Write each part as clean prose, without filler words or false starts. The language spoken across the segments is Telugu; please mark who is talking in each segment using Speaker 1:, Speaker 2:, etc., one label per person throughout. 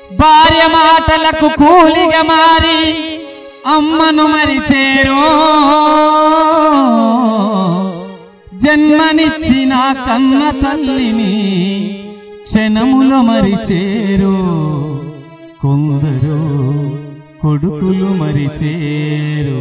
Speaker 1: భార్య మాటలకు కూలిగా మారి అమ్మను మరిచేరో, జన్మనిచ్చిన కన్న తల్లిని క్షణములో మరిచేరో, కొందరు కొడుకులు మరిచేరో.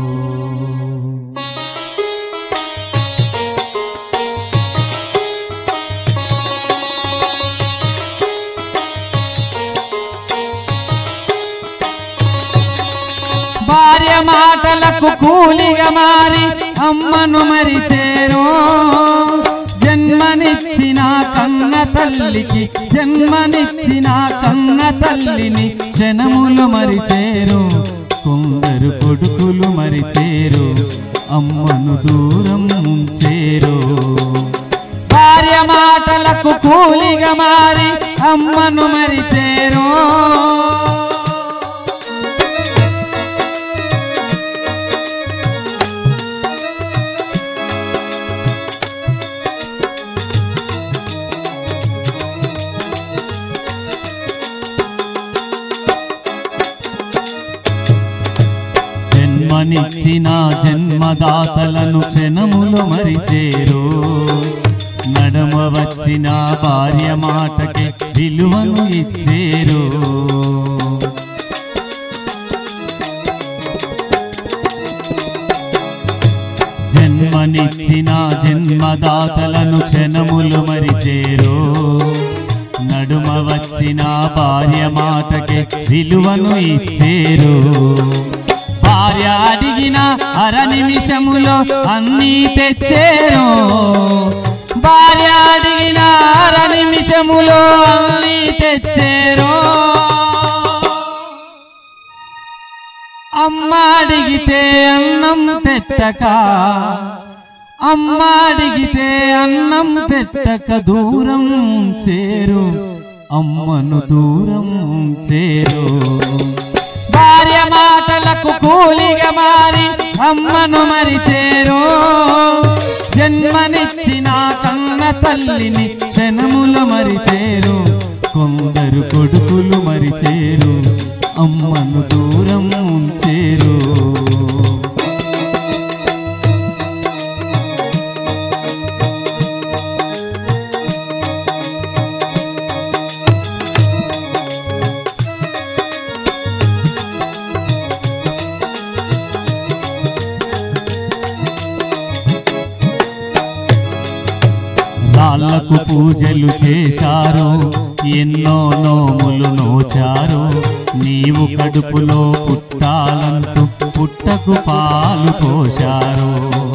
Speaker 1: భార్య మాటలకు కూలిగా మారి అమ్మను మరిచేరో, జన్మనిచ్చిన కన్న తల్లికి జన్మనిచ్చిన కన్న తల్లిని క్షణములు మరిచేరు, కొందరు కొడుకులు మరిచేరు, అమ్మను దూరం ఉంచేరు. భార్య మాటలకు కూలిగా మారి అమ్మను మరిచేరు. జన్మనిచ్చిన జన్మదాతలను క్షణములు మరిచేరు, నడమ వచ్చిన భార్య మాటకి విలువను ఇచ్చేరు. జన్మనిచ్చిన జన్మదాతలను క్షణములు మరిచేరు, నడుమ వచ్చిన భార్య మాటకి విలువను ఇచ్చేరు. భార్య అడిగిన అర నిమిషములో అన్నీ తెచ్చేరు, భార్య అడిగిన అర నిమిషములో అన్నీ తెచ్చేరు. అమ్మ అడిగితే అన్నం పెట్టక, అమ్మ అడిగితే అన్నం పెట్టక దూరం చేరు, అమ్మను దూరం చేరు. భార్య మాటలకు కూలిగా మారి అమ్మను మరిచేరు, జన్మనిచ్చిన కన్న తల్లిని క్షణములు మరిచేరు, కొందరు కొడుకులు మరిచేరు, అమ్మను దూరం ఉంచేరు. రాళ్లకు పూజలు చేశారు, ఎన్నో నోములు నోచారు, నీవు కడుపులో పుట్టాలంటూ పుట్టకు పాలు పోశారు.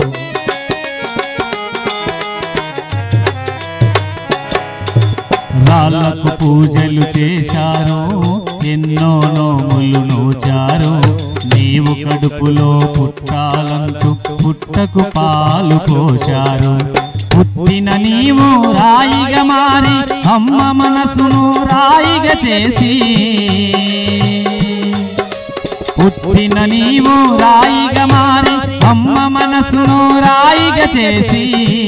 Speaker 1: రాళ్లకు పూజలు చేశారు, ఎన్నో నోములు నోచారు, నీవు కడుపులో పుట్టాలంటూ పుట్టకు పాలు పోశారు. పుట్టిన నీవు రాయిగా మారి అమ్మ మనసును రాయిగా చేసి, పుట్టిన నీవు రాయిగా మారి అమ్మ మనసును రాయిగా చేసి,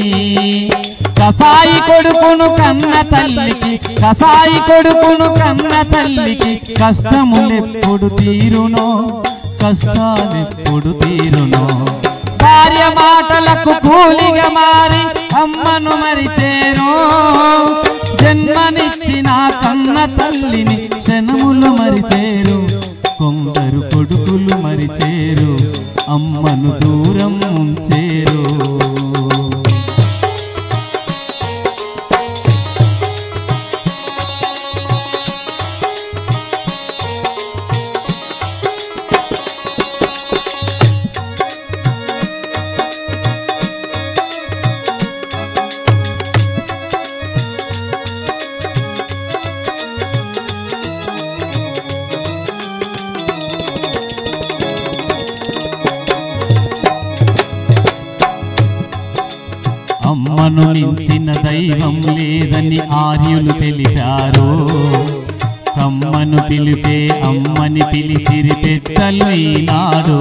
Speaker 1: కసాయి కొడుకును కన్న తల్లికి కసాయి కొడుకును కన్న తల్లికి కష్టములెప్పుడు తీరునో, కష్టాలెప్పుడు తీరునో. భార్య మాటలకు కూలిగా మారి అమ్మను మరిచేరు, జన్మనిచ్చిన కన్న తల్లిని క్షణములు మరిచేరు, కొందరు కొడుకులు మరిచేరు, అమ్మను దూరం ఉంచేరు. అమ్మను మించిన దైవం లేదని ఆర్యులు తెలిపారు, కమ్మను పిలిపే అమ్మని పిలిచిరి పెద్దలు ఈనాడు.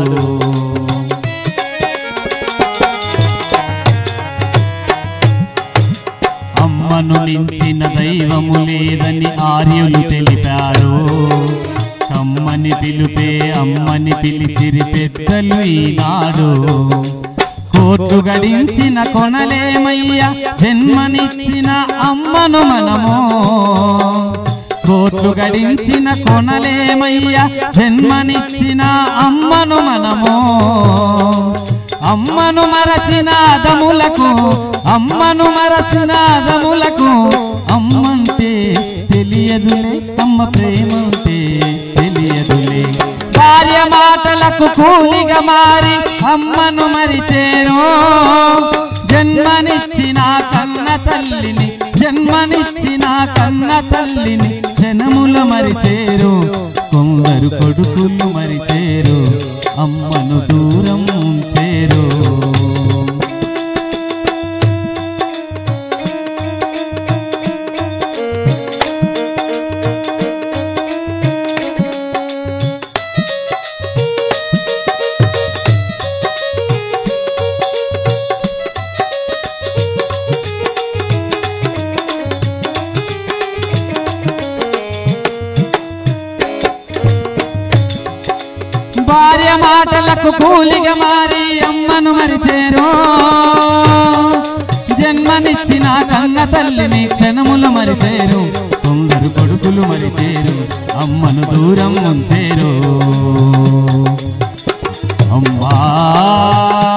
Speaker 1: అమ్మను అమ్మను మించిన దైవము లేదని ఆర్యులు తెలిపారు. కమ్మని పిలుపే అమ్మని పిలిచిరి పెద్దలు ఈనాడు. కోర్టు గడించిన కొనలేమయ్య జన్మనిచ్చిన అమ్మను మనము. కోర్టు గడించిన కొనలేమయ్య జన్మనిచ్చిన అమ్మను మనము. అమ్మను మరచిన దములకు అమ్మను మరచిన దములకు అమ్మంటే తెలియదులే, అమ్మ ప్రేమంటే తెలియదులే. భార్య మాటలకు కూలిగా మారి అమ్మను మరిచేరు. జన్మనిచ్చిన కన్న తల్లిని జన్మనిచ్చిన కన్న తల్లిని క్షణములు మరిచేరు. కొందరు కొడుకులు మరిచేరు, అమ్మను దూరం ఉంచేరు. భార్య మాటలకు కూలిగా మారి అమ్మను మరిచేరు. జన్మనిచ్చిన కన్న తల్లిని క్షణములు మరిచేరు. కొందరు కొడుకులు మరిచేరు, అమ్మను దూరం ఉంచేరు. అమ్మా